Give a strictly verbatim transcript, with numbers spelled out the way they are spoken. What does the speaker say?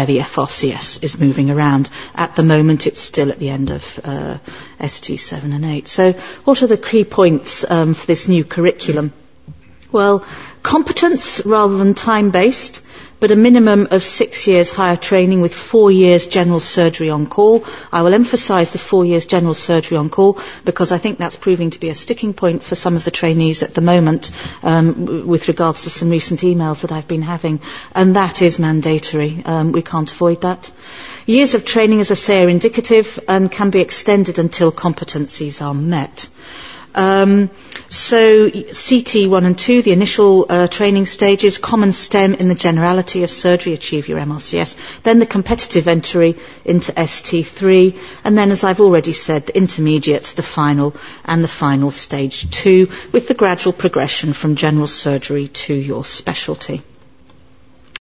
the F R C S is moving around. At the moment, it's still at the end of uh, S T seven and eight. So what are the key points um, for this new curriculum? Well, competence rather than time-based, but a minimum of six years higher training with four years general surgery on call. I will emphasise the four years general surgery on call because I think that's proving to be a sticking point for some of the trainees at the moment um, with regards to some recent emails that I've been having, and that is mandatory. Um, we can't avoid that. Years of training, as I say, are indicative and can be extended until competencies are met. Um, so C T one and two, the initial uh, training stages, common STEM in the generality of surgery, achieve your M R C S, then the competitive entry into S T three, and then, as I've already said, the intermediate, the final, and the final stage two, with the gradual progression from general surgery to your specialty.